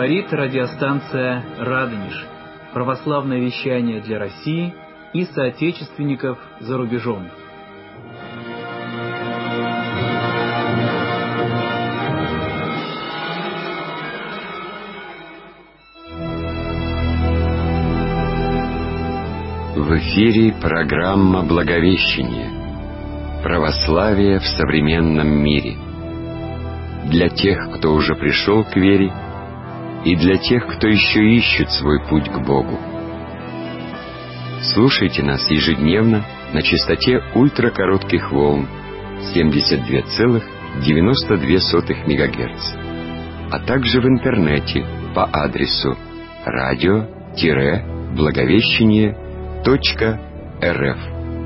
Говорит радиостанция «Радонеж». Православное вещание для России и соотечественников за рубежом. В эфире программа «Благовещение. Православие в современном мире». Для тех, кто уже пришел к вере, и для тех, кто еще ищет свой путь к Богу. Слушайте нас ежедневно на частоте ультракоротких волн 72,92 МГц, а также в интернете по адресу radio-благовещение.рф.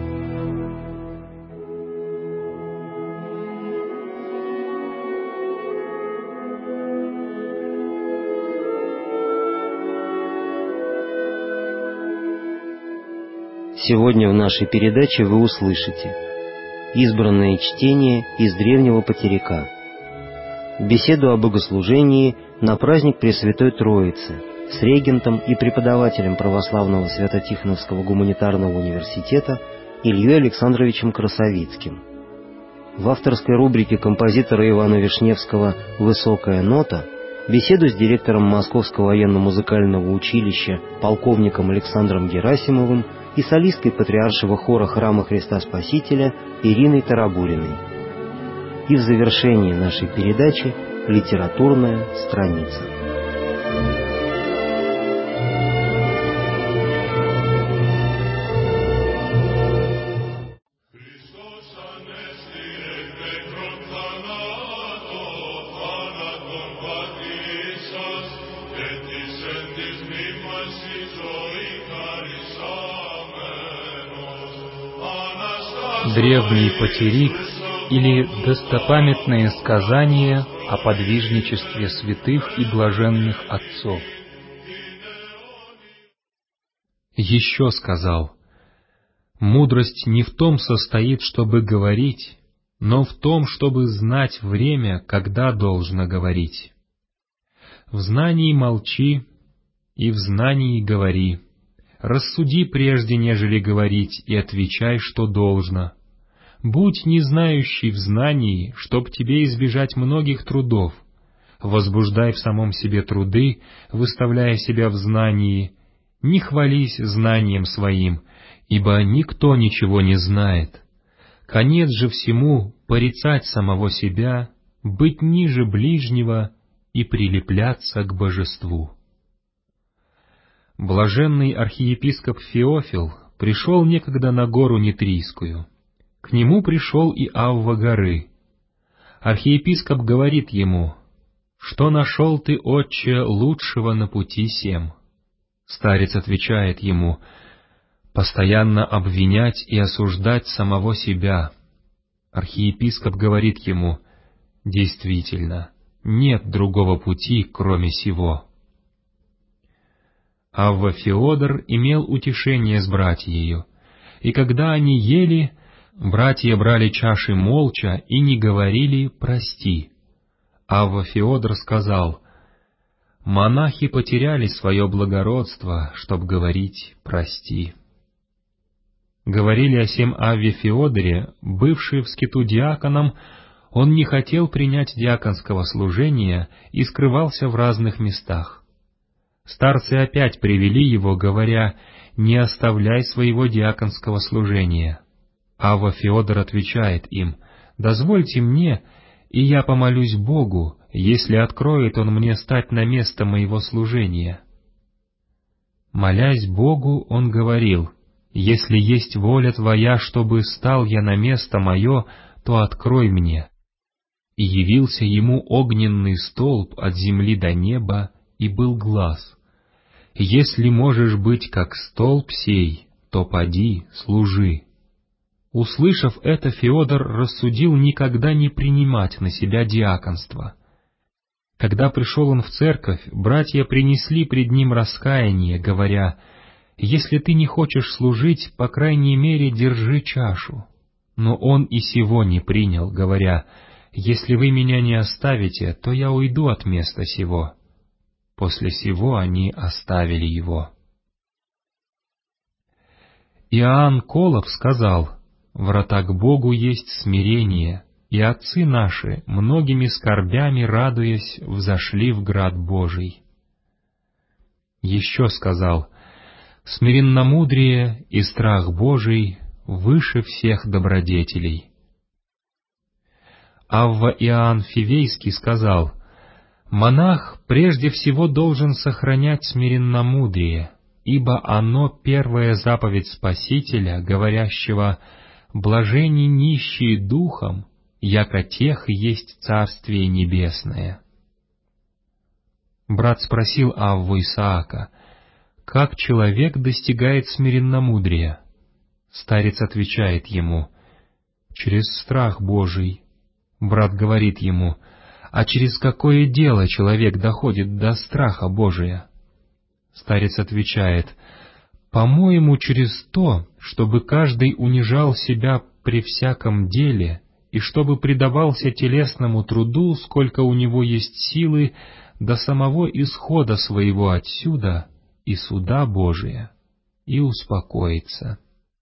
Сегодня в нашей передаче вы услышите избранное чтение из древнего потеряка, беседу о богослужении на праздник Пресвятой Троицы с регентом и преподавателем Православного Свято-Тихоновского гуманитарного университета Ильей Александровичем Красовицким. В авторской рубрике композитора Ивана Вишневского «Высокая нота» беседу с директором Московского военно-музыкального училища полковником Александром Герасимовым и солисткой Патриаршего хора Храма Христа Спасителя Ириной Тарабуриной. И в завершении нашей передачи литературная страница. Древний потерик или достопамятные сказания о подвижничестве святых и блаженных отцов. Еще сказал: «Мудрость не в том состоит, чтобы говорить, но в том, чтобы знать время, когда должно говорить. В знании молчи, и в знании говори. Рассуди прежде, нежели говорить, и отвечай, что должно. Будь не знающий в знании, чтоб тебе избежать многих трудов. Возбуждай в самом себе труды, выставляя себя в знании. Не хвались знанием своим, ибо никто ничего не знает. Конец же всему — порицать самого себя, быть ниже ближнего и прилепляться к божеству». Блаженный архиепископ Феофил пришел некогда на гору Нитрийскую. К нему пришел и Авва горы. Архиепископ говорит ему: «Что нашел ты, отче, лучшего на пути сем?» Старец отвечает ему: «Постоянно обвинять и осуждать самого себя». Архиепископ говорит ему: «Действительно, нет другого пути, кроме сего». Авва Феодор имел утешение с братьею, и когда они ели, братья брали чаши молча и не говорили «прости». Авва Феодор сказал: «Монахи потеряли свое благородство, чтоб говорить «прости». Говорили о сем Авве Феодоре, бывший в скиту диаконом, он не хотел принять диаконского служения и скрывался в разных местах. Старцы опять привели его, говоря: «Не оставляй своего диаконского служения». Авва Феодор отвечает им: «Дозвольте мне, и я помолюсь Богу, если откроет Он мне стать на место моего служения». Молясь Богу, он говорил: «Если есть воля Твоя, чтобы стал я на место мое, то открой мне». И явился ему огненный столб от земли до неба, и был глас: «Если можешь быть как столб сей, то поди, служи». Услышав это, Феодор рассудил никогда не принимать на себя диаконство. Когда пришел он в церковь, братья принесли пред ним раскаяние, говоря: «Если ты не хочешь служить, по крайней мере, держи чашу». Но он и сего не принял, говоря: «Если вы меня не оставите, то я уйду от места сего». После сего они оставили его. Иоанн Колов сказал: «Врата к Богу есть смирение, и отцы наши, многими скорбями радуясь, взошли в град Божий». Еще сказал: «Смиренномудрие и страх Божий выше всех добродетелей». Авва Иоанн Фивейский сказал: «Монах прежде всего должен сохранять смиренномудрие, ибо оно первая заповедь Спасителя, говорящего: блажени нищие духом, яко тех есть Царствие Небесное». Брат спросил Авву Исаака: «Как человек достигает смиренномудрия?» Старец отвечает ему: «Через страх Божий». Брат говорит ему: «А через какое дело человек доходит до страха Божия?» Старец отвечает: «По-моему, через то, чтобы каждый унижал себя при всяком деле, и чтобы предавался телесному труду, сколько у него есть силы, до самого исхода своего отсюда и суда Божия, и успокоится».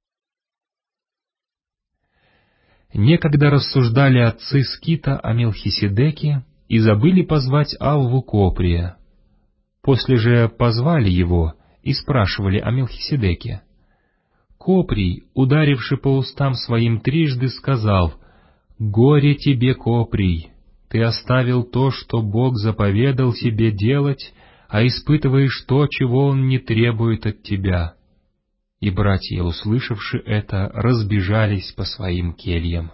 Некогда рассуждали отцы Скита о Мелхиседеке и забыли позвать Авву Коприя. После же позвали его и спрашивали о Мелхиседеке. Коприй, ударивши по устам своим трижды, сказал: «Горе тебе, Коприй! Ты оставил то, что Бог заповедал тебе делать, а испытываешь то, чего Он не требует от тебя». И братья, услышавши это, разбежались по своим кельям.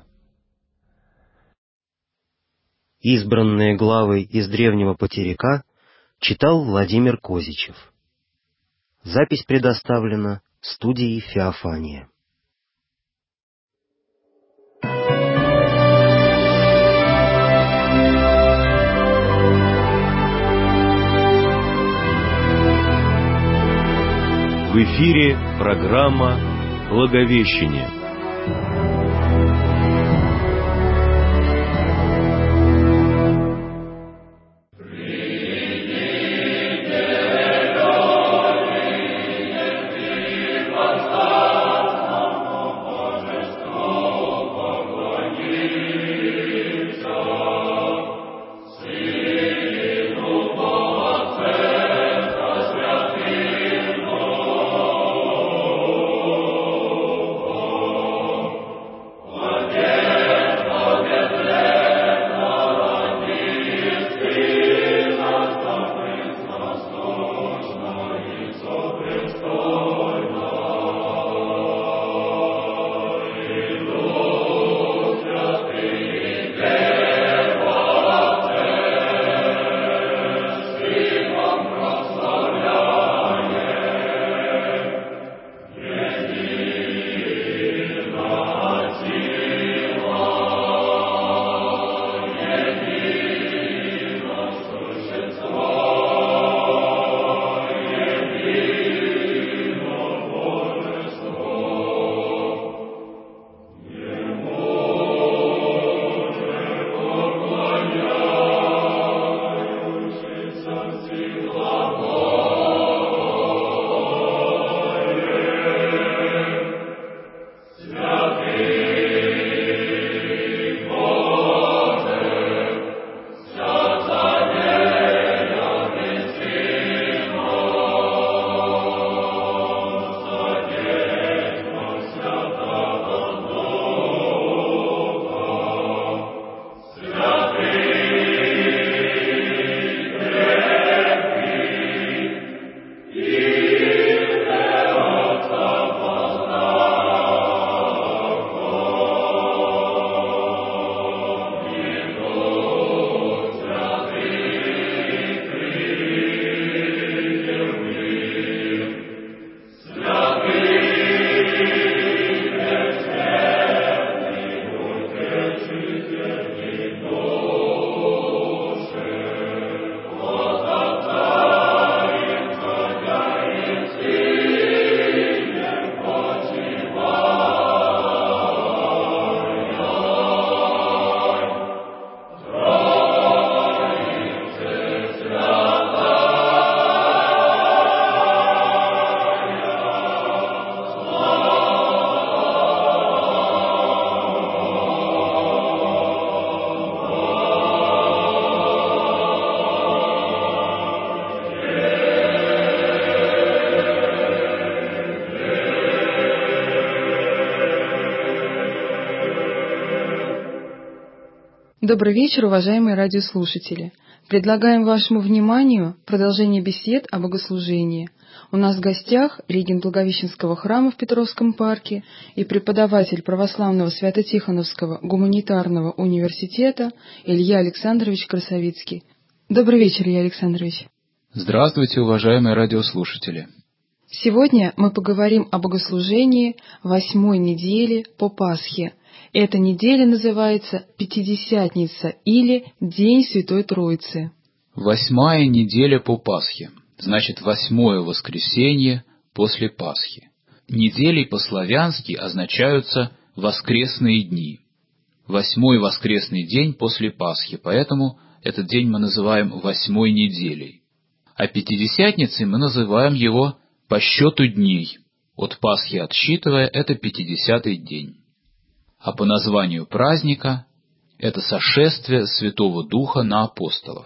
Избранные главы из древнего потеряка читал Владимир Козичев. Запись предоставлена студией Феофания. В эфире программа «Благовещение». Добрый вечер, уважаемые радиослушатели. Предлагаем вашему вниманию продолжение бесед о богослужении. У нас в гостях регент Благовещенского храма в Петровском парке и преподаватель православного Свято-Тихоновского гуманитарного университета Илья Александрович Красовицкий. Добрый вечер, Илья Александрович. Здравствуйте, уважаемые радиослушатели. Сегодня мы поговорим о богослужении 8-й недели по Пасхе. Эта неделя называется Пятидесятница или День Святой Троицы. 8-я неделя по Пасхе, значит 8-е воскресенье после Пасхи. Недели по-славянски означаются воскресные дни. 8-й воскресный день после Пасхи, поэтому этот день мы называем 8-й неделей. А Пятидесятницей мы называем его по счету дней, от Пасхи отсчитывая, это 50-й день. А по названию праздника это сошествие Святого Духа на апостолов.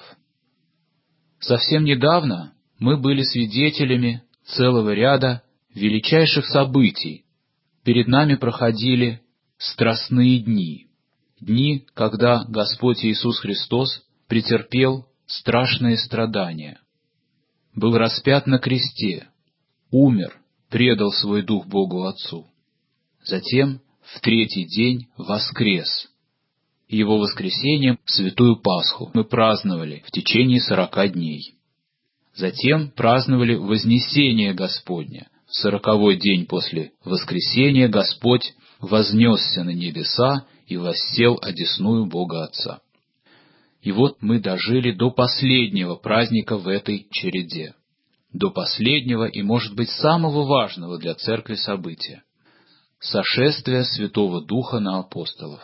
Совсем недавно мы были свидетелями целого ряда величайших событий. Перед нами проходили страстные дни, дни, когда Господь Иисус Христос претерпел страшные страдания, был распят на кресте, умер, предал свой дух Богу Отцу. Затем в 3-й день воскрес. Его воскресением Святую Пасху мы праздновали в течение 40 дней. Затем праздновали Вознесение Господне. В 40-й день после воскресения Господь вознесся на небеса и воссел одесную Бога Отца. И вот мы дожили до последнего праздника в этой череде. До последнего и, может быть, самого важного для Церкви события — сошествие Святого Духа на апостолов.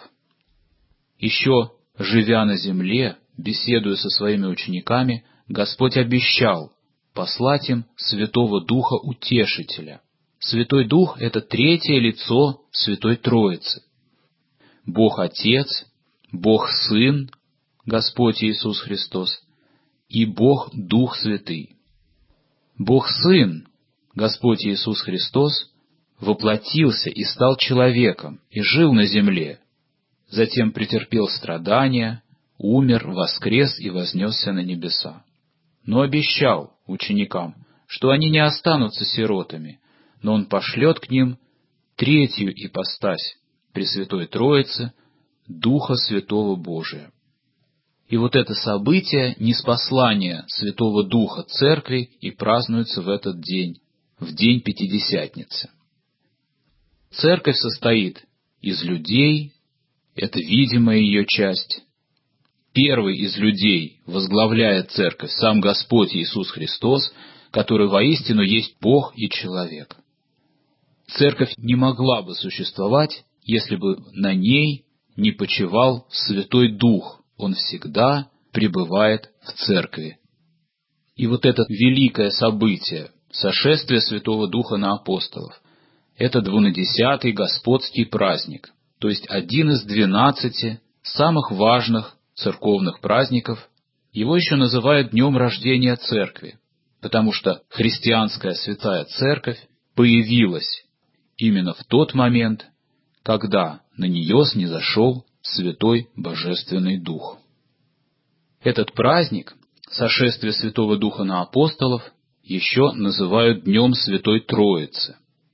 Еще живя на земле, беседуя со своими учениками, Господь обещал послать им Святого Духа Утешителя. Святой Дух — это 3-е лицо Святой Троицы. Бог Отец, Бог Сын, Господь Иисус Христос, и Бог Дух Святый. Бог Сын, Господь Иисус Христос, воплотился и стал человеком, и жил на земле, затем претерпел страдания, умер, воскрес и вознесся на небеса. Но обещал ученикам, что они не останутся сиротами, но Он пошлет к ним 3-ю ипостась Пресвятой Троицы, Духа Святого Божия. И вот это событие, ниспослание Святого Духа Церкви, и празднуется в этот день, в день Пятидесятницы. Церковь состоит из людей, это видимая ее часть. Первый из людей возглавляет Церковь сам Господь Иисус Христос, который воистину есть Бог и человек. Церковь не могла бы существовать, если бы на ней не почивал Святой Дух. Он всегда пребывает в Церкви. И вот это великое событие, сошествие Святого Духа на апостолов, это 12-й Господский праздник, то есть один из 12 самых важных церковных праздников. Его еще называют днем рождения Церкви, потому что христианская Святая Церковь появилась именно в тот момент, когда на нее снизошел Святой Божественный Дух. Этот праздник, сошествие Святого Духа на апостолов, еще называют Днем Святой Троицы.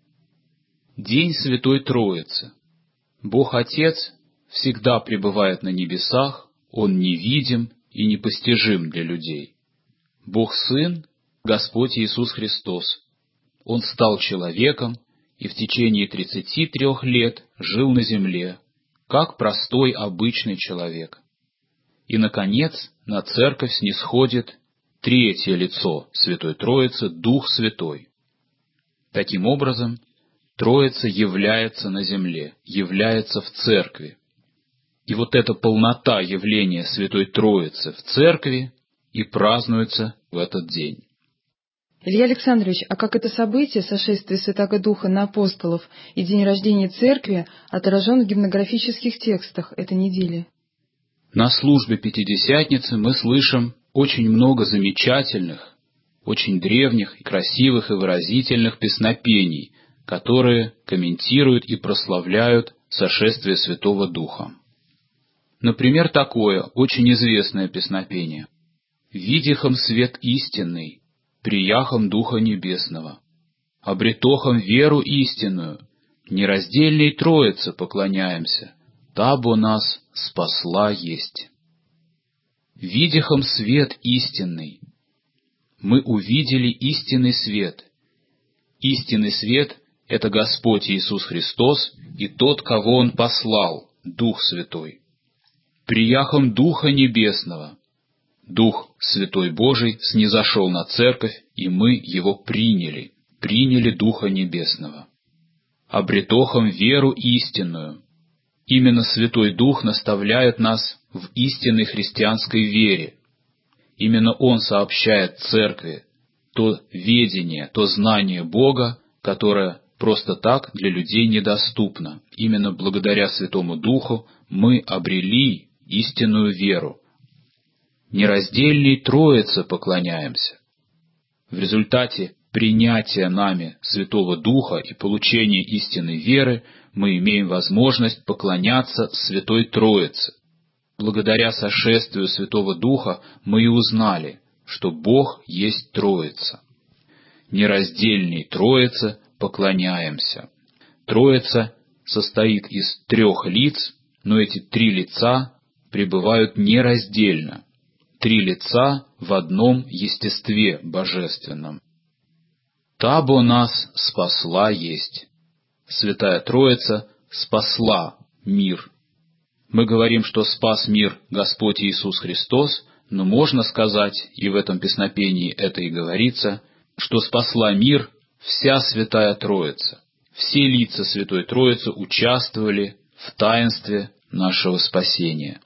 День Святой Троицы. Бог Отец всегда пребывает на небесах, Он невидим и непостижим для людей. Бог Сын, Господь Иисус Христос. Он стал человеком и в течение 33 лет жил на земле, как простой обычный человек. И, наконец, на Церковь снисходит 3-е лицо Святой Троицы, Дух Святой. Таким образом, Троица является на земле, является в Церкви. И вот эта полнота явления Святой Троицы в Церкви и празднуется в этот день. Илья Александрович, а как это событие, сошествие Святого Духа на апостолов и день рождения Церкви, отражен в гимнографических текстах этой недели? На службе Пятидесятницы мы слышим очень много замечательных, очень древних, красивых и выразительных песнопений, которые комментируют и прославляют сошествие Святого Духа. Например, такое очень известное песнопение: «Видихом свет истинный, прияхом Духа Небесного, обретохом веру истинную, нераздельной Троице поклоняемся, табо нас спасла есть». Видихом свет истинный. Мы увидели истинный свет. Истинный свет — это Господь Иисус Христос и тот, кого Он послал, Дух Святой. Прияхом Духа Небесного. Дух Святой Божий снизошел на церковь, и мы Его приняли Духа Небесного. Обретохом веру истинную. Именно Святой Дух наставляет нас в истинной христианской вере. Именно Он сообщает церкви то ведение, то знание Бога, которое просто так для людей недоступно. Именно благодаря Святому Духу мы обрели истинную веру. Нераздельной Троице поклоняемся. В результате принятия нами Святого Духа и получения истинной веры мы имеем возможность поклоняться Святой Троице. Благодаря сошествию Святого Духа мы и узнали, что Бог есть Троица. Нераздельной Троице поклоняемся. Троица состоит из 3 лиц, но эти 3 лица пребывают нераздельно. 3 лица в одном естестве божественном. Табо нас спасла есть. Святая Троица спасла мир. Мы говорим, что спас мир Господь Иисус Христос, но можно сказать, и в этом песнопении это и говорится, что спасла мир вся Святая Троица. Все лица Святой Троицы участвовали в таинстве нашего спасения.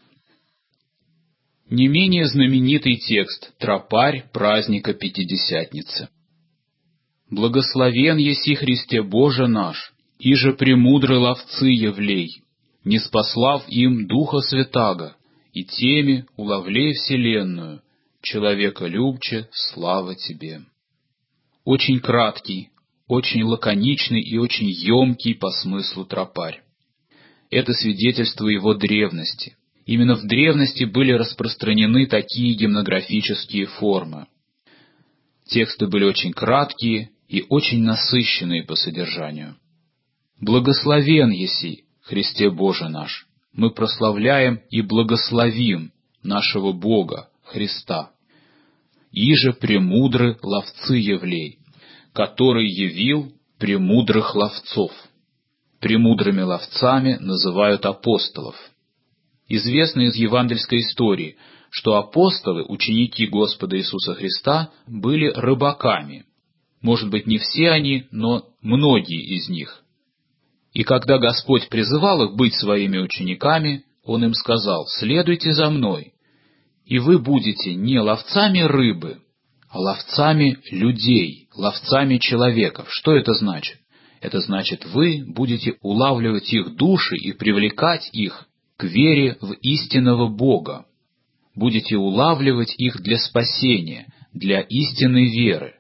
Не менее знаменитый текст «Тропарь праздника Пятидесятницы». «Благословен еси Христе Боже наш, иже премудры ловцы явлей, не спаслав им Духа Святаго, и теми уловлей вселенную, человека любче, слава Тебе». Очень краткий, очень лаконичный и очень емкий по смыслу тропарь. Это свидетельство его древности. Именно в древности были распространены такие гимнографические формы. Тексты были очень краткие и очень насыщенные по содержанию. «Благословен еси, Христе Боже наш». Мы прославляем и благословим нашего Бога, Христа. «Иже премудры ловцы явлей», который явил премудрых ловцов. Премудрыми ловцами называют апостолов. Известно из евангельской истории, что апостолы, ученики Господа Иисуса Христа, были рыбаками. Может быть, не все они, но многие из них. И когда Господь призывал их быть своими учениками, Он им сказал: «Следуйте за Мной, и вы будете не ловцами рыбы, а ловцами людей, ловцами человеков». Что это значит? Это значит, вы будете улавливать их души и привлекать их к вере в истинного Бога. Будете улавливать их для спасения, для истинной веры.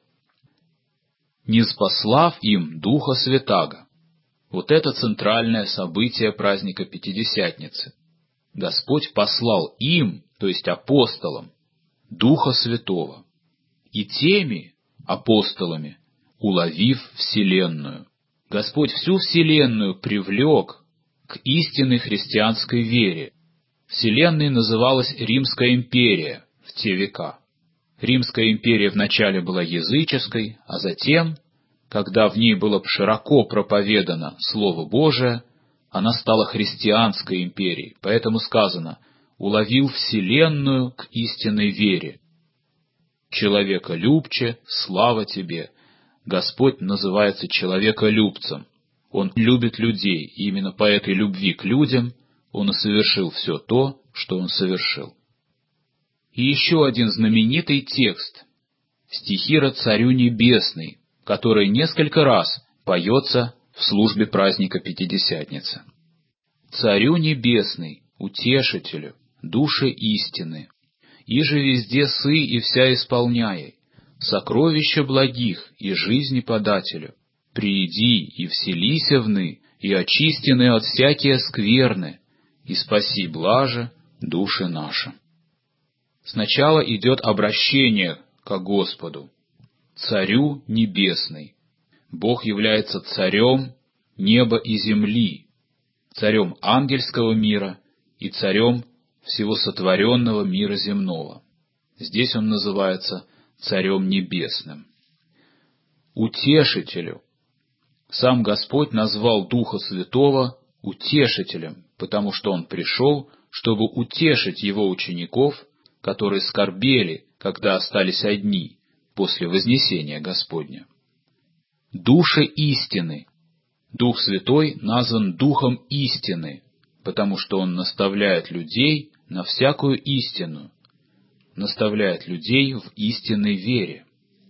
«Не спаслав им Духа Святаго». Вот это центральное событие праздника Пятидесятницы. Господь послал им, то есть апостолам, Духа Святого, и теми апостолами уловив вселенную. Господь всю вселенную привлек к истинной христианской вере. Вселенной называлась Римская империя в те века. Римская империя вначале была языческой, а затем, когда в ней было широко проповедано Слово Божие, она стала христианской империей. Поэтому сказано: «уловил вселенную к истинной вере». Человеколюбче, слава Тебе. Господь называется человеколюбцем. Он любит людей, и именно по этой любви к людям Он и совершил все то, что Он совершил. И еще один знаменитый текст — стихира «Царю Небесный», который несколько раз поется в службе праздника Пятидесятницы. «Царю Небесный, Утешителю, душе истины, иже везде сы и вся исполняй, сокровища благих и жизни подателю, прииди и вселися вны, и очистены от всякие скверны, и спаси блаже души наши. Сначала идет обращение к Господу, Царю Небесный. Бог является царем неба и земли, царем ангельского мира и царем всего сотворенного мира земного. Здесь он называется царем небесным. Утешителю. Сам Господь назвал Духа Святого утешителем, потому что Он пришел, чтобы утешить Его учеников, которые скорбели, когда остались одни после вознесения Господня. Душе истины. Дух Святой назван Духом истины, потому что Он наставляет людей на всякую истину, наставляет людей в истинной вере.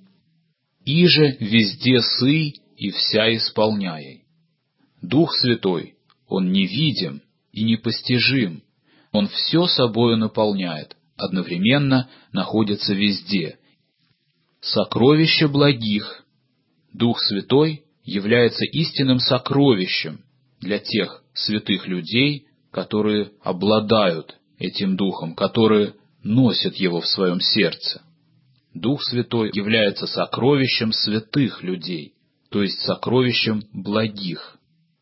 «Иже везде сый и вся исполняй». Дух Святой, Он невидим и непостижим, Он все собою наполняет, одновременно находится везде. Сокровище благих. Дух Святой является истинным сокровищем для тех святых людей, которые обладают этим Духом, которые носят его в своем сердце. Дух Святой является сокровищем святых людей, то есть сокровищем благих.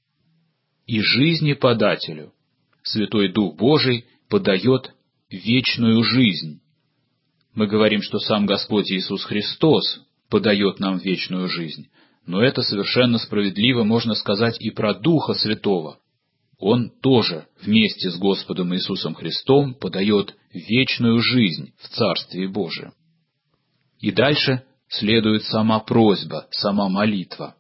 И жизни подателю. Святой Дух Божий подает вечную жизнь. Мы говорим, что сам Господь Иисус Христос подает нам вечную жизнь, но это совершенно справедливо можно сказать и про Духа Святого. Он тоже вместе с Господом Иисусом Христом подает вечную жизнь в Царстве Божьем. И дальше следует сама просьба, сама молитва.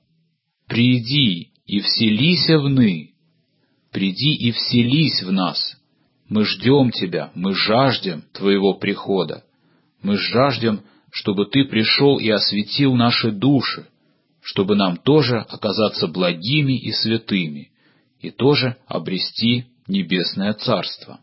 «Приди и вселися вны». «Приди и вселись в нас». Мы ждем Тебя, мы жаждем Твоего прихода. Мы жаждем, чтобы Ты пришел и осветил наши души, чтобы нам тоже оказаться благими и святыми, и тоже обрести небесное царство.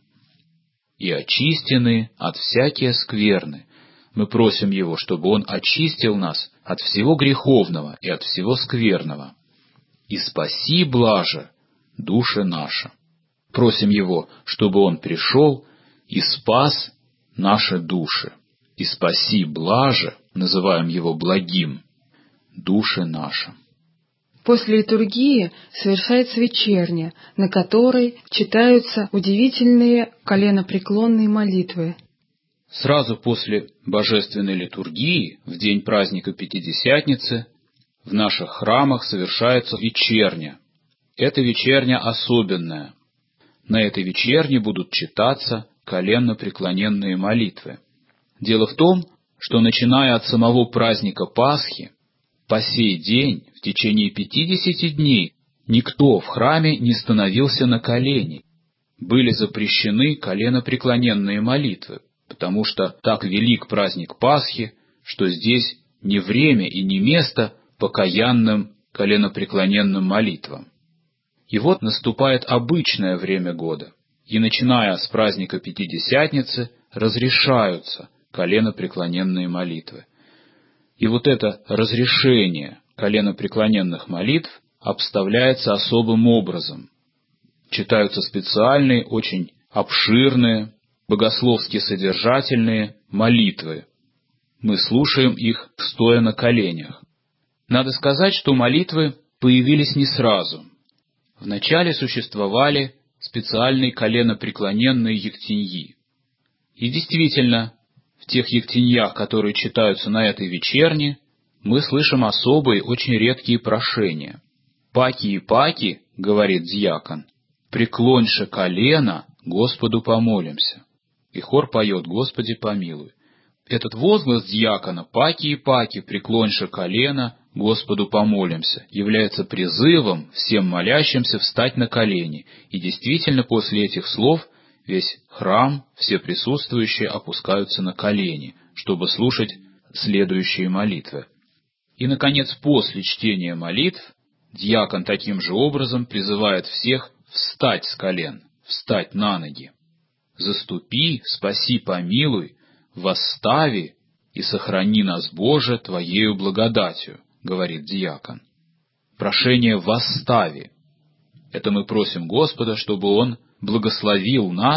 И очистены от всякие скверны. Мы просим Его, чтобы Он очистил нас от всего греховного и от всего скверного. И спаси блаже души наши. Просим Его, чтобы Он пришел и спас наши души. И спаси блаже, называем Его благим, души наши. После литургии совершается вечерня, на которой читаются удивительные коленопреклонные молитвы. Сразу после божественной литургии, в день праздника Пятидесятницы, в наших храмах совершается вечерня. Эта вечерня особенная. На этой вечерне будут читаться коленопреклоненные молитвы. Дело в том, что начиная от самого праздника Пасхи, по сей день, в течение 50 дней, никто в храме не становился на колени. Были запрещены коленопреклоненные молитвы, потому что так велик праздник Пасхи, что здесь не время и не место покаянным коленопреклоненным молитвам. И вот наступает обычное время года, и начиная с праздника Пятидесятницы разрешаются коленопреклоненные молитвы. И вот это разрешение коленопреклоненных молитв обставляется особым образом. Читаются специальные, очень обширные, богословски содержательные молитвы. Мы слушаем их, стоя на коленях. Надо сказать, что молитвы появились не сразу. Вначале существовали специальные коленопреклоненные ектеньи. И действительно, в тех ектеньях, которые читаются на этой вечерне, мы слышим особые, очень редкие прошения. «Паки и паки, — говорит диакон, — преклоньше колено, Господу помолимся». И хор поет «Господи помилуй». Этот возглас диакона «Паки и паки, преклоньше колено, Господу помолимся» является призывом всем молящимся встать на колени, и действительно после этих слов весь храм, все присутствующие опускаются на колени, чтобы слушать следующие молитвы. И, наконец, после чтения молитв, диакон таким же образом призывает всех встать с колен, встать на ноги. «Заступи, спаси, помилуй, восстави и сохрани нас, Боже, Твоею благодатью», — говорит диакон. Прошение «восстави» — это мы просим Господа, чтобы Он благословил нас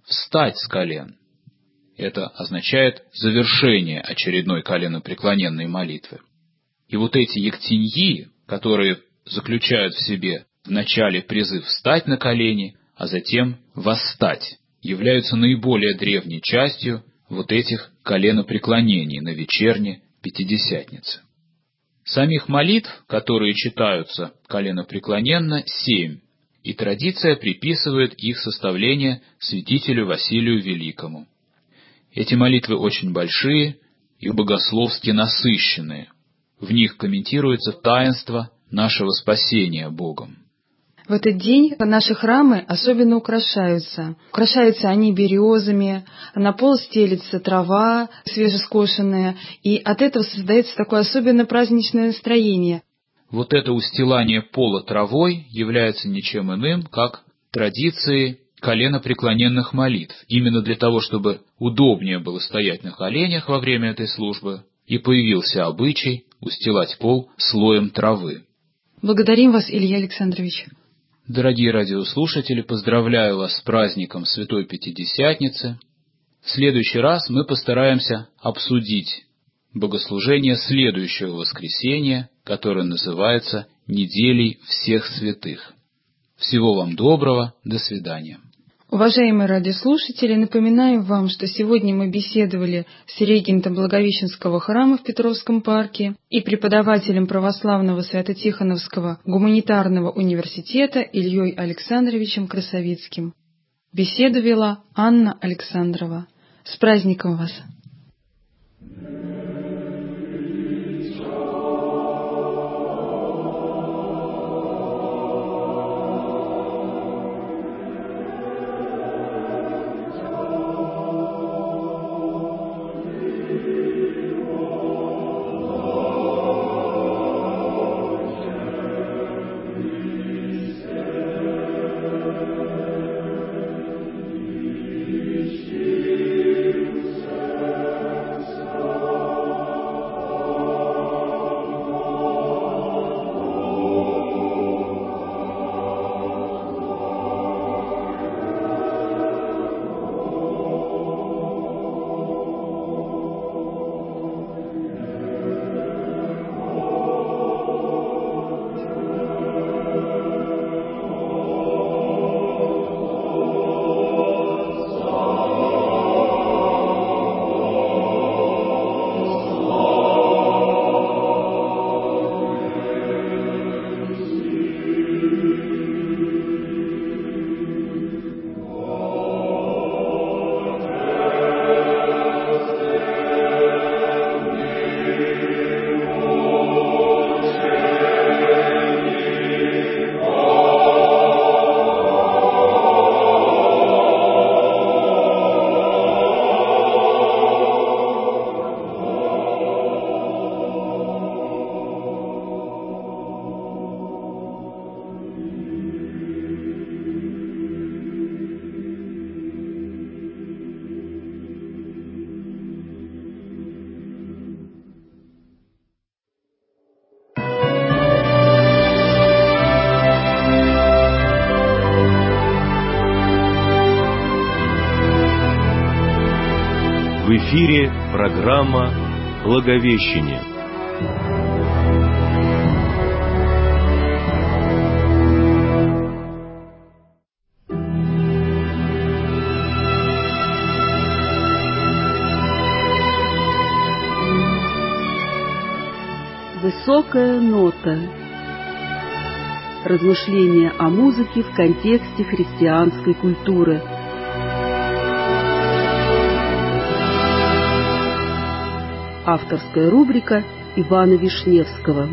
встать с колен. Это означает завершение очередной коленопреклоненной молитвы. И вот эти ектеньи, которые заключают в себе вначале призыв встать на колени, а затем восстать, являются наиболее древней частью вот этих коленопреклонений на вечерне Пятидесятницы. Самих молитв, которые читаются коленопреклоненно, 7, и традиция приписывает их составление святителю Василию Великому. Эти молитвы очень большие и богословски насыщенные. В них комментируется таинство нашего спасения Богом. В этот день наши храмы особенно украшаются. Украшаются они березами, на пол стелится трава свежескошенная, и от этого создается такое особенно праздничное настроение. Вот это устилание пола травой является ничем иным, как традицией коленопреклоненных молитв, именно для того, чтобы удобнее было стоять на коленях во время этой службы, и появился обычай устилать пол слоем травы. Благодарим вас, Илья Александрович. Дорогие радиослушатели, поздравляю вас с праздником Святой Пятидесятницы. В следующий раз мы постараемся обсудить богослужение следующего воскресенья, которое называется «Неделей всех святых». Всего вам доброго, до свидания. Уважаемые радиослушатели, напоминаю вам, что сегодня мы беседовали с регентом Благовещенского храма в Петровском парке и преподавателем православного Свято-Тихоновского гуманитарного университета Ильей Александровичем Красовицким. Беседу вела Анна Александрова. С праздником вас! В эфире программа «Благовещение». Высокая нота. Размышления о музыке в контексте христианской культуры. Авторская рубрика Ивана Вишневского.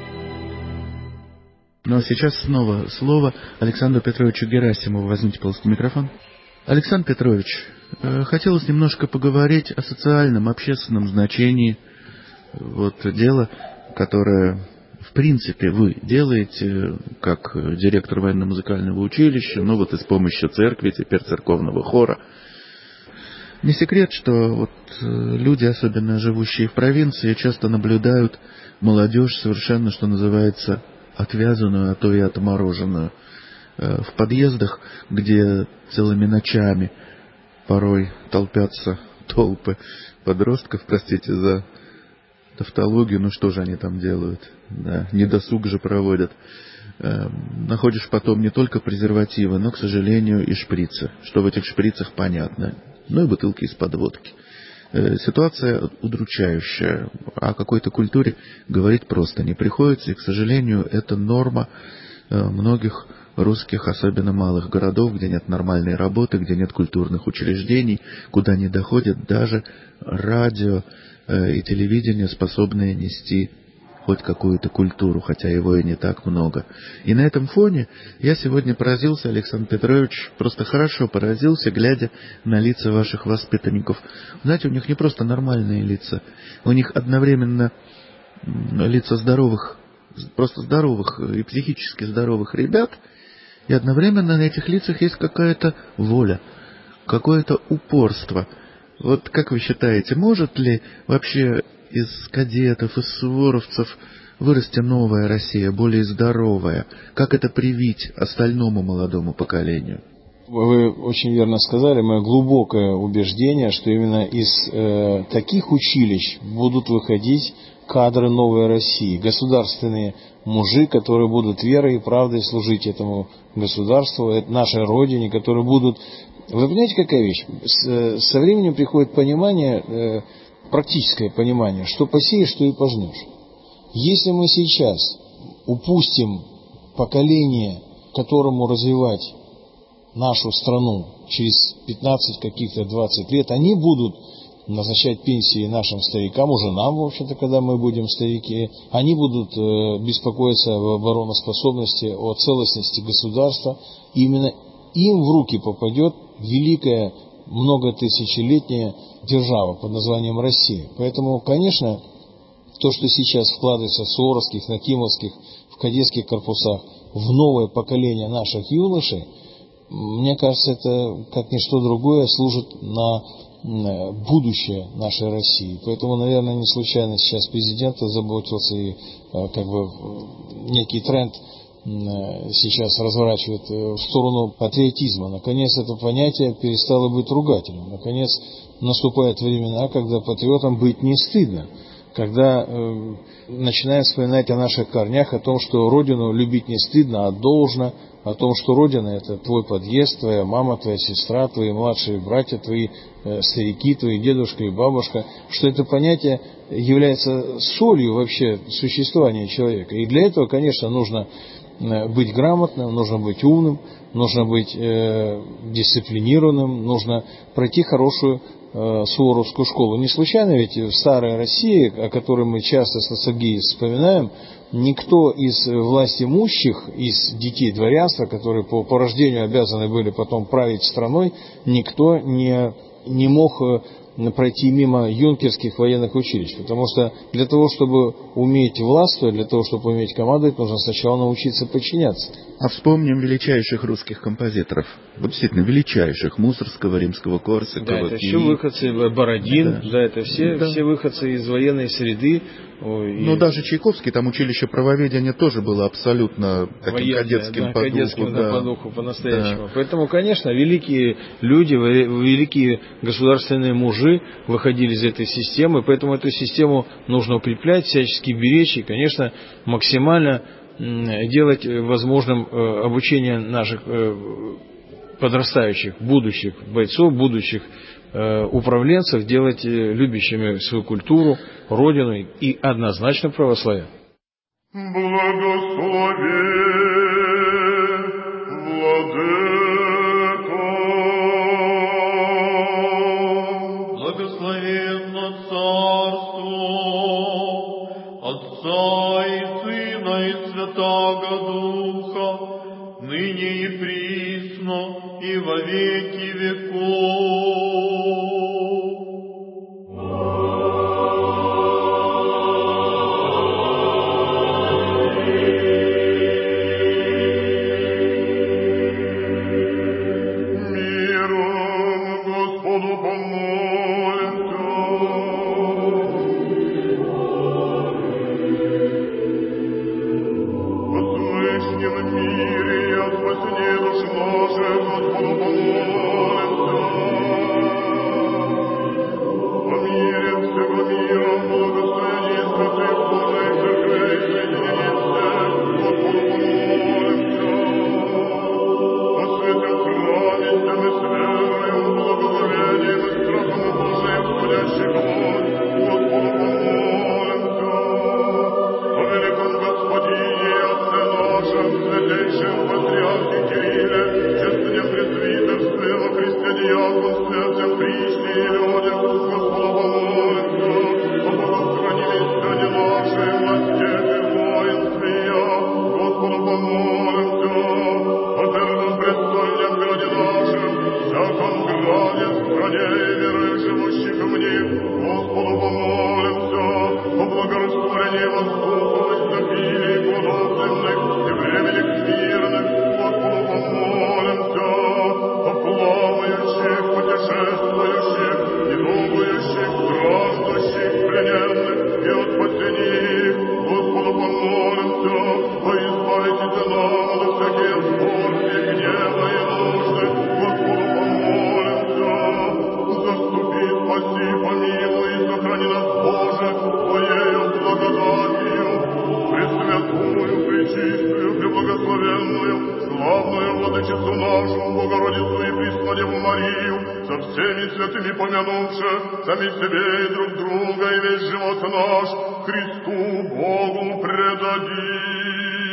Ну а сейчас снова слово Александру Петровичу Герасимову. Возьмите, пожалуйста, микрофон. Александр Петрович, хотелось немножко поговорить о социальном, общественном значении дела, которое, в принципе, вы делаете как директор военно-музыкального училища, и с помощью церкви, теперь церковного хора. Не секрет, что люди, особенно живущие в провинции, часто наблюдают молодежь совершенно, что называется, отвязанную, а то и отмороженную в подъездах, где целыми ночами порой толпятся толпы подростков, простите за тавтологию, ну что же они там делают? Да, недосуг же проводят. Находишь потом не только презервативы, но, к сожалению, и шприцы. Что в этих шприцах, понятно. Ну и бутылки из-под водки. Ситуация удручающая. О какой-то культуре говорить просто не приходится. И, к сожалению, это норма многих русских, особенно малых городов, где нет нормальной работы, где нет культурных учреждений, куда не доходят даже радио и телевидение, способные нести хоть какую-то культуру, хотя его и не так много. И на этом фоне я сегодня поразился, Александр Петрович, просто хорошо поразился, глядя на лица ваших воспитанников. Знаете, у них не просто нормальные лица, у них одновременно лица здоровых, просто здоровых и психически здоровых ребят, и одновременно на этих лицах есть какая-то воля, какое-то упорство. Вот как вы считаете, может ли вообще из кадетов, из суворовцев вырасти новая Россия, более здоровая? Как это привить остальному молодому поколению? Вы очень верно сказали. Мое глубокое убеждение, что именно из таких училищ будут выходить кадры новой России, государственные мужи, которые будут верой и правдой служить этому государству, нашей родине, которые будут... Вы понимаете, какая вещь? Со временем приходит понимание, практическое понимание, что посеешь, что и пожнешь. Если мы сейчас упустим поколение, которому развивать нашу страну через 15, каких-то 20 лет, они будут назначать пенсии нашим старикам, уже нам, в общем-то, когда мы будем старики, они будут беспокоиться об обороноспособности, о целостности государства. И именно им в руки попадет великая многотысячелетняя держава под названием Россия. Поэтому, конечно, то, что сейчас вкладывается в суворовских, накимовских, в кадетских корпусах, в новое поколение наших юношей, мне кажется, это, как ничто другое, служит на будущее нашей России. Поэтому, наверное, не случайно сейчас президент озаботился и как бы некий тренд сейчас разворачивает в сторону патриотизма. Наконец, это понятие перестало быть ругательным. Наконец, наступают времена, когда патриотам быть не стыдно. Когда начинаем вспоминать о наших корнях, о том, что Родину любить не стыдно, а должно, о том, что Родина — это твой подъезд, твоя мама, твоя сестра, твои младшие братья, твои старики, твои дедушка и бабушка, что это понятие является солью вообще существования человека. И для этого, конечно, нужно быть грамотным, нужно быть умным, нужно быть дисциплинированным, нужно пройти хорошую суворовскую школу. Не случайно ведь в старой России, о которой мы часто с ностальгией вспоминаем, никто из властимущих, из детей дворянства, которые по рождению обязаны были потом править страной, никто не мог пройти мимо юнкерских военных училищ. Потому что для того, чтобы уметь властвовать, для того, чтобы уметь командовать, нужно сначала научиться подчиняться. А вспомним величайших русских композиторов. Вот действительно величайших. Мусорского, Римского-Корсакова. Да, это все выходцы, Бородин, да, это все выходцы из военной среды. Но даже Чайковский, там училище правоведения тоже было абсолютно таким кадетским по духу. По духу, по-настоящему. Да. Поэтому, конечно, великие люди, великие государственные мужи выходили из этой системы, поэтому эту систему нужно укреплять, всячески беречь и, конечно, максимально делать возможным обучение наших подрастающих, будущих бойцов, будущих управленцев, делать любящими свою культуру, родину и однозначно православие. Благословенно царство Отца и Сына и Святаго Духа, ныне и присно и во веки веков. Мире, от спасения душ наших, Господу помолимся. Владычицу нашу, Богородицу и Преснодеву Марию, со всеми святыми помянувши, сами себе и друг друга, и весь живот наш Христу Богу предадим.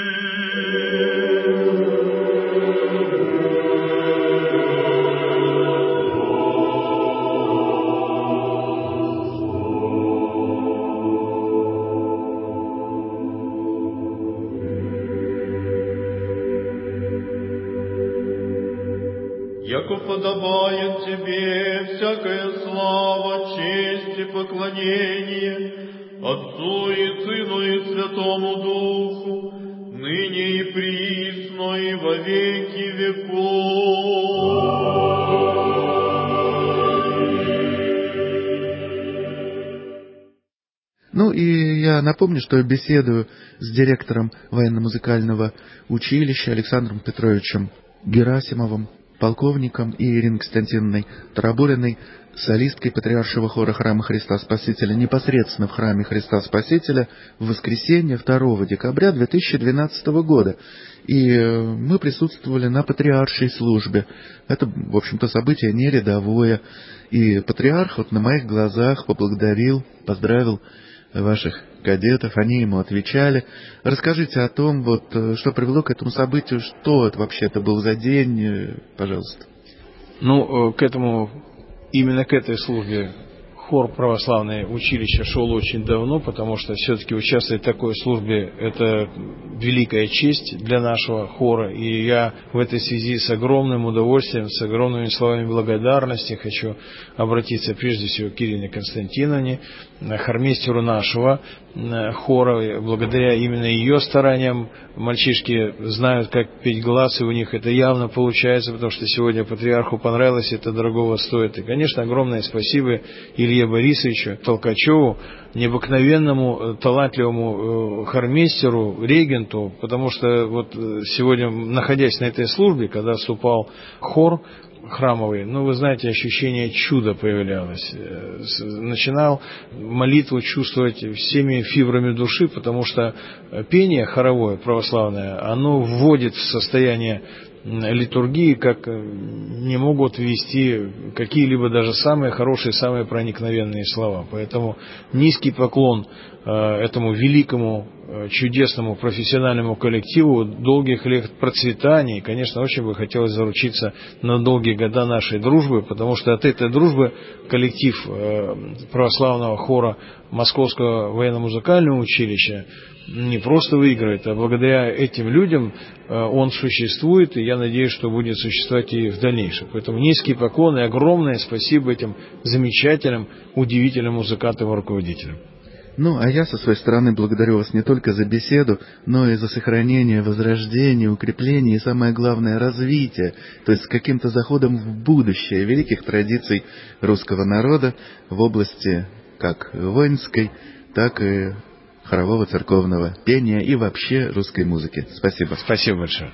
Яко подобает Тебе всякая слава, честь и поклонение Отцу и Сыну и Святому Духу, ныне и присно и во веки веков. Ну и я напомню, что я беседую с директором военно-музыкального училища Александром Петровичем Герасимовым, полковником, и Ириной Константиновной Тарабуриной, солисткой Патриаршего хора Храма Христа Спасителя, непосредственно в Храме Христа Спасителя в воскресенье 2 декабря 2012 года. И мы присутствовали на патриаршей службе. Это, в общем-то, событие не рядовое. И патриарх вот на моих глазах поблагодарил, поздравил ваших кадетов, они ему отвечали. Расскажите о том, вот, что привело к этому событию, что это вообще-то был за день, пожалуйста. Ну, именно к этой службе хор православное училище шел очень давно, потому что все-таки участвовать в такой службе – это великая честь для нашего хора. И я в этой связи с огромным удовольствием, с огромными словами благодарности хочу обратиться прежде всего к Ирине Константиновне, хормейстеру нашего хора. Благодаря именно ее стараниям мальчишки знают, как петь глаз, и у них это явно получается, потому что сегодня патриарху понравилось, это дорогого стоит. И, конечно, огромное спасибо Илье Борисовичу Толкачеву, необыкновенному, талантливому хормейстеру, регенту, потому что вот сегодня, находясь на этой службе, когда вступал хор храмовый, вы знаете, ощущение чуда появлялось. Начинал молитву чувствовать всеми фибрами души, потому что пение хоровое, православное, оно вводит в состояние литургии, как не могут ввести какие-либо даже самые хорошие, самые проникновенные слова. Поэтому низкий поклон этому великому, чудесному профессиональному коллективу, долгих лет процветания. И, конечно, очень бы хотелось заручиться на долгие года нашей дружбы, потому что от этой дружбы коллектив православного хора Московского военно-музыкального училища не просто выиграет, а благодаря этим людям он существует, и я надеюсь, что будет существовать и в дальнейшем. Поэтому низкий поклон и огромное спасибо этим замечательным, удивительным музыкантам и руководителям. А я со своей стороны благодарю вас не только за беседу, но и за сохранение, возрождение, укрепление и, самое главное, развитие, то есть с каким-то заходом в будущее великих традиций русского народа в области как воинской, так и хорового церковного пения и вообще русской музыки. Спасибо. Спасибо большое.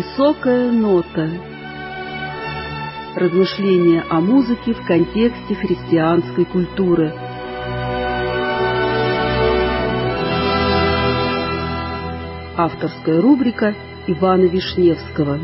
Высокая нота. Размышления о музыке в контексте христианской культуры. Авторская рубрика Ивана Вишневского.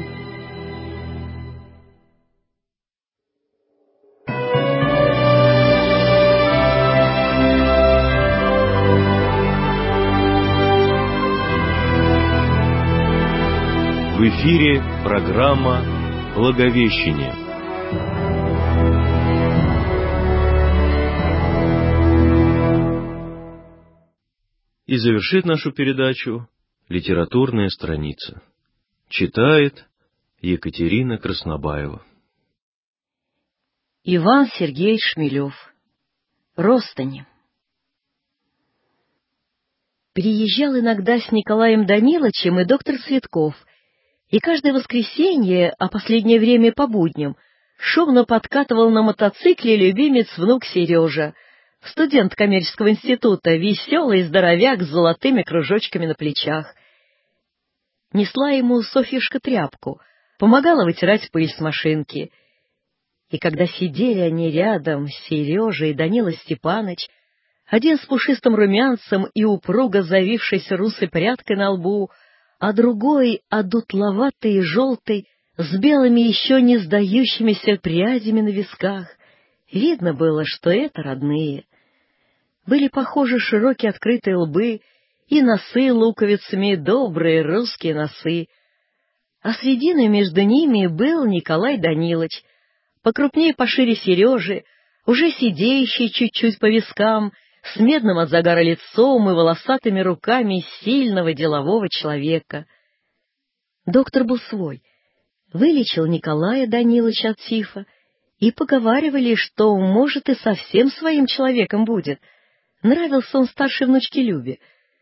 В эфире программа «Благовещение». И завершит нашу передачу литературная страница. Читает Екатерина Краснобаева. Иван Сергеевич Шмелев. Ростани. Приезжал иногда с Николаем Даниловичем и доктор Цветков, и каждое воскресенье, а последнее время по будням, шумно подкатывал на мотоцикле любимец внук Сережа, студент коммерческого института, веселый здоровяк с золотыми кружочками на плечах. Несла ему Софьюшка тряпку, помогала вытирать пыль с машинки. И когда сидели они рядом, Сережа и Данила Степаныч, один с пушистым румянцем и упруго завившейся русой прядкой на лбу, а другой, одутловатый и желтый, с белыми еще не сдающимися прядями на висках, видно было, что это родные. Были похожи широкие открытые лбы и носы луковицами, добрые русские носы. А срединой между ними был Николай Данилович, покрупнее пошире Сережи, уже сидеющий чуть-чуть по вискам, с медным от загара лицом и волосатыми руками сильного делового человека. Доктор был свой, вылечил Николая Даниловича от тифа, и поговаривали, что, может, и совсем своим человеком будет. Нравился он старшей внучке Любе.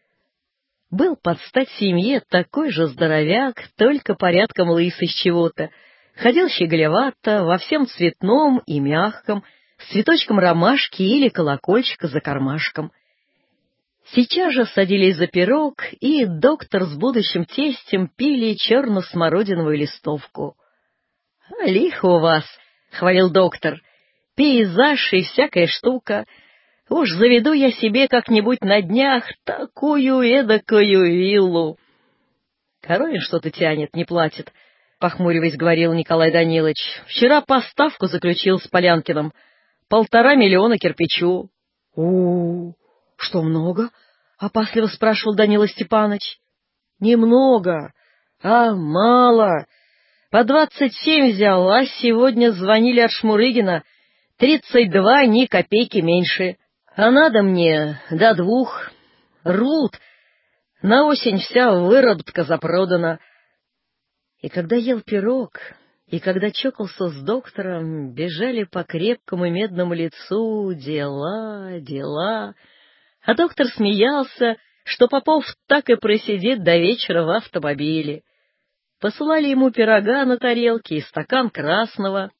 Был под стать семье такой же здоровяк, только порядком лысый с чего-то, ходил щеголевато, во всем цветном и мягком, с цветочком ромашки или колокольчика за кармашком. Сейчас же садились за пирог, и доктор с будущим тестем пили черно-смородиновую листовку. — Лихо у вас, — хвалил доктор, — пейзаж и всякая штука. Уж заведу я себе как-нибудь на днях такую-эдакую виллу. — Коровин что-то тянет, не платит, — похмуриваясь, говорил Николай Данилович. — Вчера поставку заключил с Полянкиным. 1,5 миллиона кирпичу. — Что, много? — опасливо спрашивал Данила Степаныч. — Немного, а мало. По 27 взял, а сегодня звонили от Шмурыгина. 32, ни копейки меньше. А надо мне до 2. Рвут. На осень вся выработка запродана. И когда ел пирог, и когда чокался с доктором, бежали по крепкому медному лицу дела. А доктор смеялся, что Попов так и просидит до вечера в автомобиле. Посылали ему пирога на тарелке и стакан красного.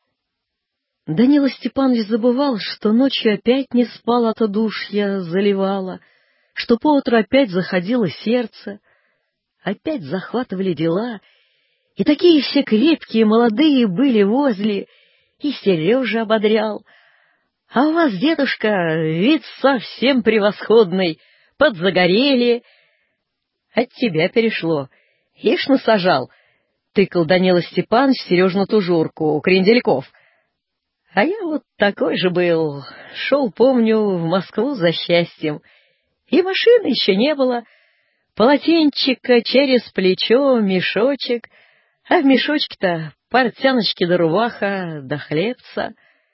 Данила Степанович забывал, что ночью опять не спал от удушья, заливало, что поутру опять заходило сердце, опять захватывали дела, и такие все крепкие, молодые были возле, и Сережа ободрял. А у вас, дедушка, вид совсем превосходный, подзагорели. От тебя перешло. Ишь насажал, — тыкал Данила Степанович Сережину тужурку, крендельков. А я вот такой же был, шел, помню, в Москву за счастьем, и машины еще не было, полотенчика через плечо, мешочек, а в мешочке-то портяночки да рубаха, да хлебца.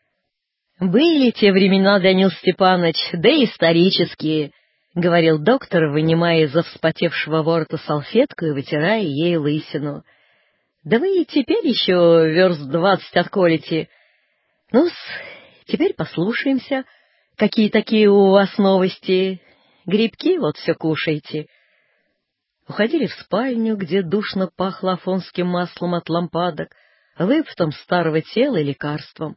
Были те времена, Данил Степанович, да и исторические, — говорил доктор, вынимая из-за вспотевшего ворота салфетку и вытирая ей лысину. — Да вы и теперь еще верст 20 отколите. Ну-с, теперь послушаемся, какие такие у вас новости. Грибки вот все кушаете. Уходили в спальню, где душно пахло афонским маслом от лампадок, выпотом старого тела и лекарством.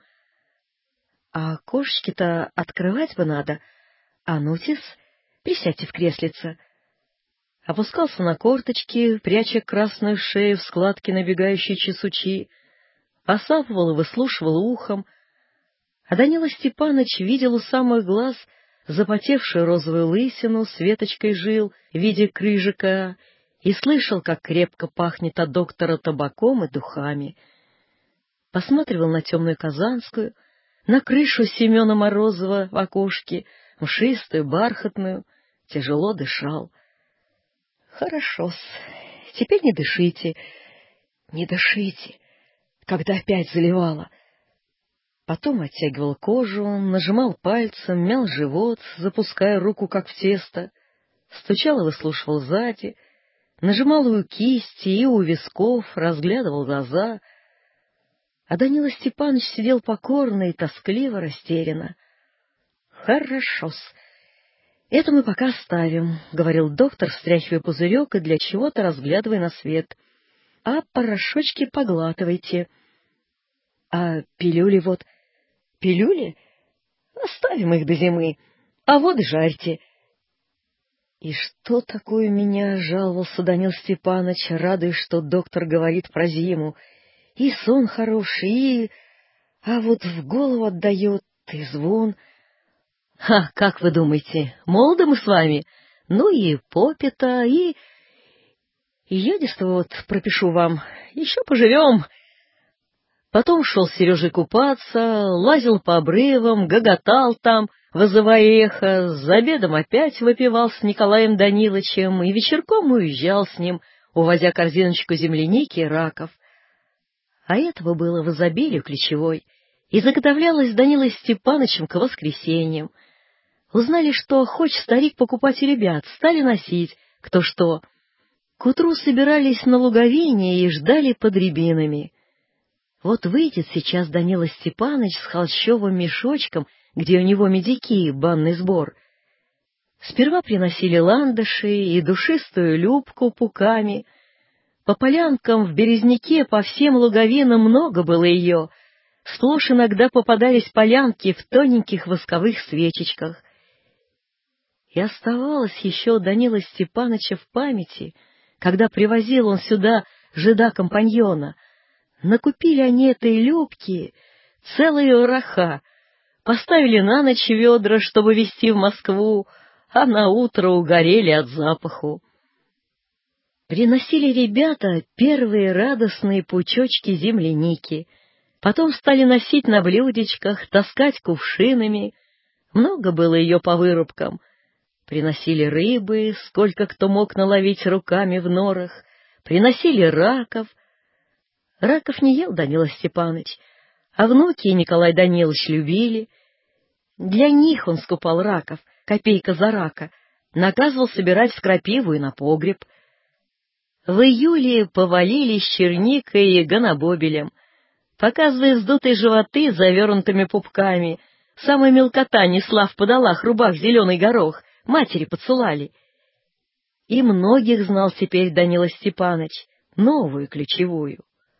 А окошечки-то открывать бы надо. А ну-тис, присядьте в креслице. опускался на корточки, пряча красную шею в складки набегающей чесучи, посапывал и выслушивал ухом, а Данила Степанович видел у самых глаз запотевшую розовую лысину с веточкой жил в виде крыжика и слышал, как крепко пахнет от доктора табаком и духами. Посматривал на темную Казанскую, на крышу Семена Морозова в окошке, мшистую, бархатную, тяжело дышал. Хорошо-с, теперь не дышите, не дышите, когда опять заливало. Потом оттягивал кожу, нажимал пальцем, мял живот, запуская руку, как в тесто, стучал и выслушивал сзади, нажимал у кисти и у висков, разглядывал глаза. А Данила Степанович сидел покорно и тоскливо растерянно. — Хорошо-с, это мы пока оставим, — говорил доктор, встряхивая пузырек и для чего-то разглядывая на свет. — А порошочки поглатывайте. — А пилюли вот... Пилюли? Оставим их до зимы, а воды жарьте. И что такое меня, жаловался Данил Степанович, радуясь, что доктор говорит про зиму. И сон хороший, и... А вот в голову отдает, и звон. Ха, как вы думаете, молоды мы с вами? Ну и попита, и йодистого вот пропишу вам, еще поживем. Потом шел с Сережей купаться, лазил по обрывам, гоготал там, вызывая эхо, за обедом опять выпивал с Николаем Даниловичем и вечерком уезжал с ним, увозя корзиночку земляники и раков. А этого было в изобилии ключевой, и заготовлялось Данилой Степановичем к воскресеньям. Узнали, что хочет старик покупать и ребят, стали носить, кто что. К утру собирались на луговине и ждали под рябинами. Вот выйдет сейчас Данила Степанович с холщовым мешочком, где у него медики, банный сбор. Сперва приносили ландыши и душистую любку пуками. По полянкам в березняке по всем луговинам много было ее. Сплошь иногда попадались полянки в тоненьких восковых свечечках. И оставалось еще у Данила Степановича в памяти, когда привозил он сюда жида-компаньона. Накупили они этой любки целые вороха, поставили на ночь ведра, чтобы везти в Москву, а наутро угорели от запаху. Приносили ребята первые радостные пучочки земляники, потом стали носить на блюдечках, таскать кувшинами. Много было ее по вырубкам. Приносили рыбы, сколько кто мог наловить руками в норах, приносили раков. Раков не ел Данила Степанович, а внуки Николай Данилович любили. Для них он скупал раков, копейка за рака, наказывал собирать в крапиву и на погреб. В июле повалили с черникой и гонобобелем, показывая вздутые животы с завернутыми пупками. Самая мелкота несла в подолах рубах зеленый горох, матери подсылали. И многих знал теперь Данила Степанович, новую ключевую.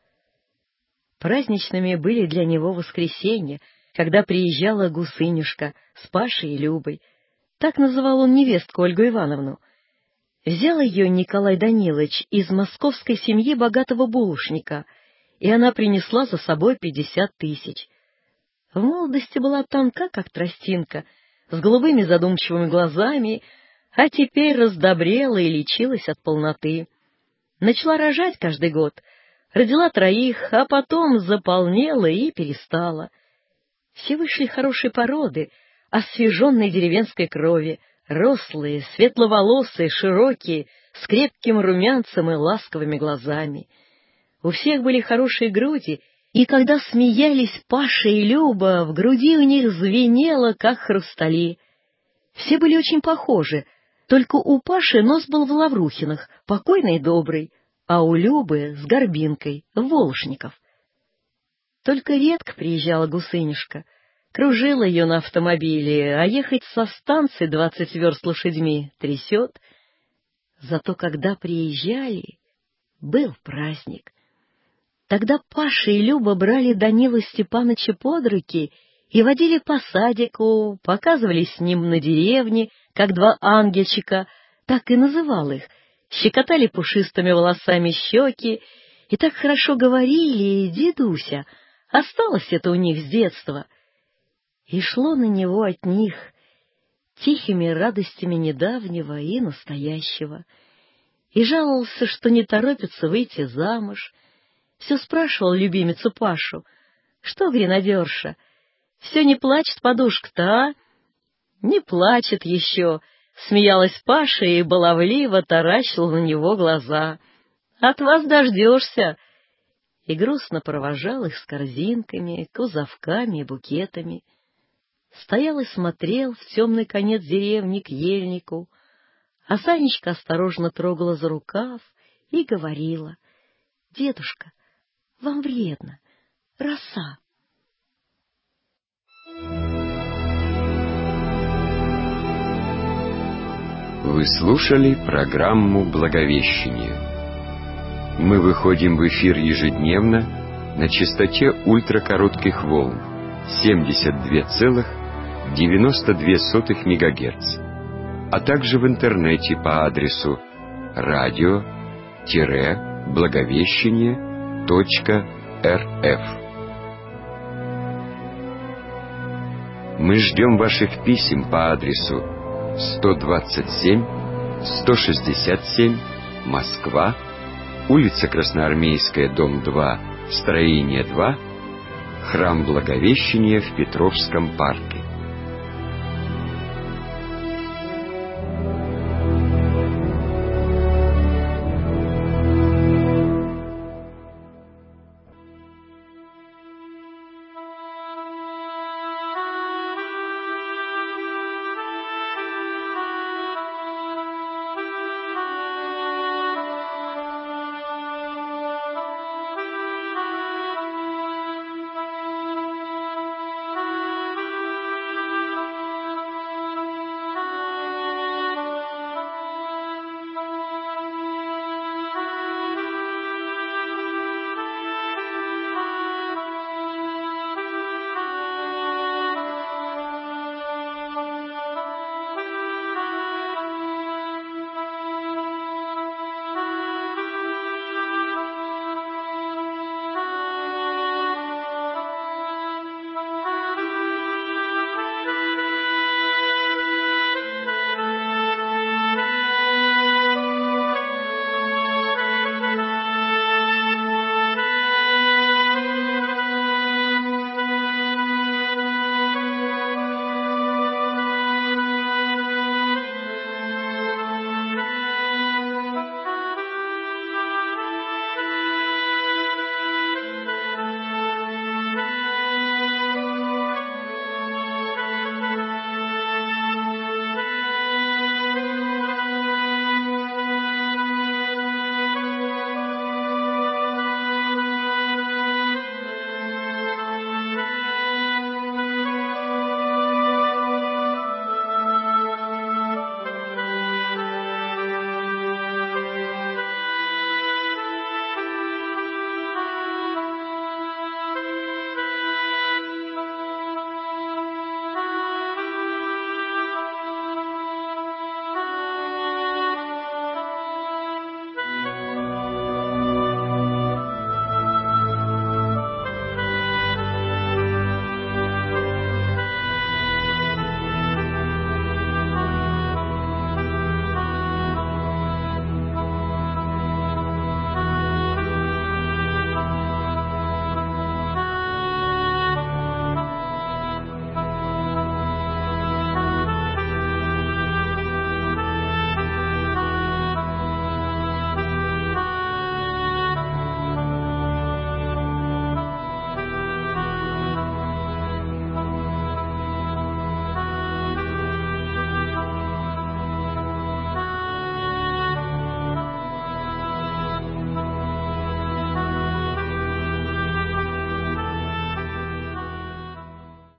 Праздничными были для него воскресенья, когда приезжала Гусынюшка с Пашей и Любой. Так называл он невестку Ольгу Ивановну. Взял ее Николай Данилович из московской семьи богатого булочника, и она принесла за собой 50 тысяч. В молодости была тонка, как тростинка, с голубыми задумчивыми глазами, а теперь раздобрела и лечилась от полноты. Начала рожать каждый год, родила 3, а потом заполнела и перестала. Все вышли хорошей породы, освеженной деревенской крови, рослые, светловолосые, широкие, с крепким румянцем и ласковыми глазами. У всех были хорошие груди, и когда смеялись Паша и Люба, в груди у них звенело, как хрустали. Все были очень похожи, только у Паши нос был в Лаврухинах, покойный и добрый, а у Любы с горбинкой, в Волошников. Только редко приезжала Гусынюшка, кружила ее на автомобиле, а ехать со станции 20 верст лошадьми трясет. Зато когда приезжали, был праздник. Тогда Паша и Люба брали Данилу Степановича под руки и водили по садику, показывали с ним на деревне, как 2 ангельчика, так и называл их, щекотали пушистыми волосами щеки и так хорошо говорили: «Дедуся, осталось это у них с детства». И шло на него от них тихими радостями недавнего и настоящего. И жаловался, что не торопится выйти замуж. Все спрашивал любимицу Пашу: «Что, гренадерша, все не плачет подушка-то, а?» «Не плачет еще», — смеялась Паша и баловливо таращила на него глаза. «От вас дождешься». И грустно провожал их с корзинками, кузовками и букетами. Стоял и смотрел в темный конец деревни к ельнику, а Санечка осторожно трогала за рукав и говорила: «Дедушка, вам вредно, роса». Вы слушали программу «Благовещение». Мы выходим в эфир ежедневно на частоте ультракоротких волн 72,92 МГц, а также в интернете по адресу radio-благовещение.рф. Мы ждем ваших писем по адресу 127 167 Москва, улица Красноармейская, дом 2, строение 2, Храм Благовещения в Петровском парке.